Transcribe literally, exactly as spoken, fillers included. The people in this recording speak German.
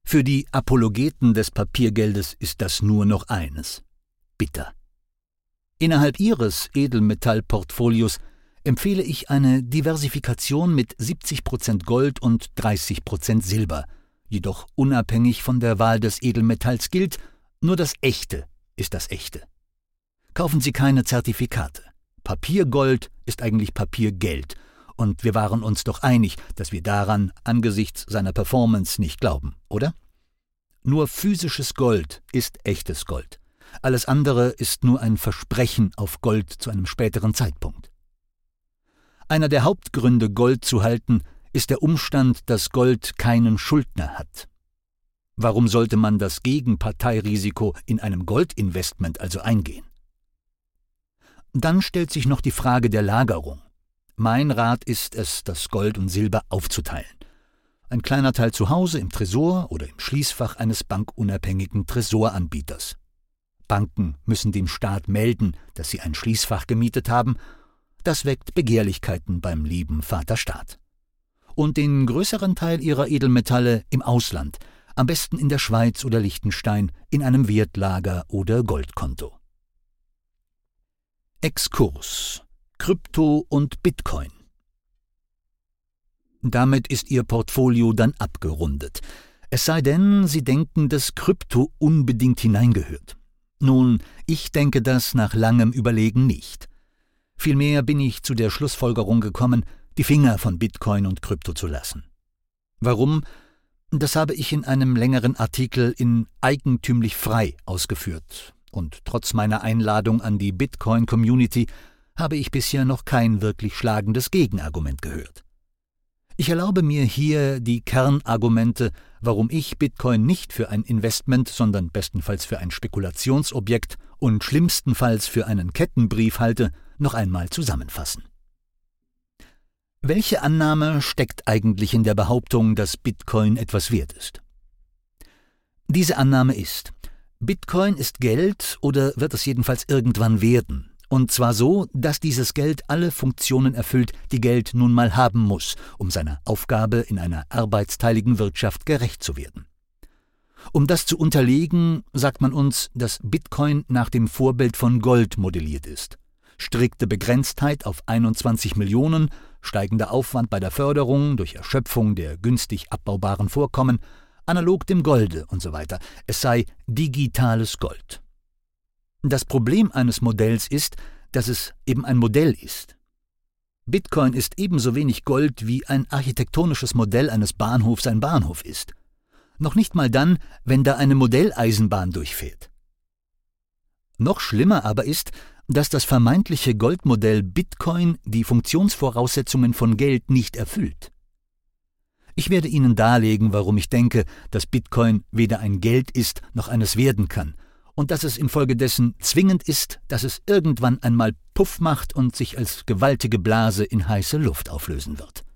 Für die Apologeten des Papiergeldes ist das nur noch eines: bitter. Innerhalb ihres Edelmetallportfolios empfehle ich eine Diversifikation mit siebzig Prozent Gold und dreißig Prozent Silber. Jedoch unabhängig von der Wahl des Edelmetalls gilt, nur das Echte ist das Echte. Kaufen Sie keine Zertifikate. Papiergold ist eigentlich Papiergeld, und wir waren uns doch einig, dass wir daran angesichts seiner Performance nicht glauben, oder? Nur physisches Gold ist echtes Gold. Alles andere ist nur ein Versprechen auf Gold zu einem späteren Zeitpunkt. Einer der Hauptgründe, Gold zu halten, ist der Umstand, dass Gold keinen Schuldner hat. Warum sollte man das Gegenparteirisiko in einem Goldinvestment also eingehen? Dann stellt sich noch die Frage der Lagerung. Mein Rat ist es, das Gold und Silber aufzuteilen. Ein kleiner Teil zu Hause im Tresor oder im Schließfach eines bankunabhängigen Tresoranbieters. Banken müssen dem Staat melden, dass sie ein Schließfach gemietet haben. Das weckt Begehrlichkeiten beim lieben Vater Staat. Und den größeren Teil ihrer Edelmetalle im Ausland, am besten in der Schweiz oder Liechtenstein, in einem Wertlager oder Goldkonto. Exkurs: Krypto und Bitcoin. Damit ist Ihr Portfolio dann abgerundet. Es sei denn, Sie denken, dass Krypto unbedingt hineingehört. Nun, ich denke das nach langem Überlegen nicht. Vielmehr bin ich zu der Schlussfolgerung gekommen, die Finger von Bitcoin und Krypto zu lassen. Warum? Das habe ich in einem längeren Artikel in Eigentümlich Frei ausgeführt. Und trotz meiner Einladung an die Bitcoin-Community habe ich bisher noch kein wirklich schlagendes Gegenargument gehört. Ich erlaube mir hier die Kernargumente, warum ich Bitcoin nicht für ein Investment, sondern bestenfalls für ein Spekulationsobjekt und schlimmstenfalls für einen Kettenbrief halte, noch einmal zusammenfassen. Welche Annahme steckt eigentlich in der Behauptung, dass Bitcoin etwas wert ist? Diese Annahme ist: Bitcoin ist Geld oder wird es jedenfalls irgendwann werden. Und zwar so, dass dieses Geld alle Funktionen erfüllt, die Geld nun mal haben muss, um seiner Aufgabe in einer arbeitsteiligen Wirtschaft gerecht zu werden. Um das zu unterlegen, sagt man uns, dass Bitcoin nach dem Vorbild von Gold modelliert ist. Strikte Begrenztheit auf einundzwanzig Millionen, steigender Aufwand bei der Förderung durch Erschöpfung der günstig abbaubaren Vorkommen, analog dem Golde und so weiter. Es sei digitales Gold. Das Problem eines Modells ist, dass es eben ein Modell ist. Bitcoin ist ebenso wenig Gold, wie ein architektonisches Modell eines Bahnhofs ein Bahnhof ist. Noch nicht mal dann, wenn da eine Modelleisenbahn durchfährt. Noch schlimmer aber ist, dass das vermeintliche Goldmodell Bitcoin die Funktionsvoraussetzungen von Geld nicht erfüllt. Ich werde Ihnen darlegen, warum ich denke, dass Bitcoin weder ein Geld ist, noch eines werden kann, und dass es infolgedessen zwingend ist, dass es irgendwann einmal Puff macht und sich als gewaltige Blase in heiße Luft auflösen wird.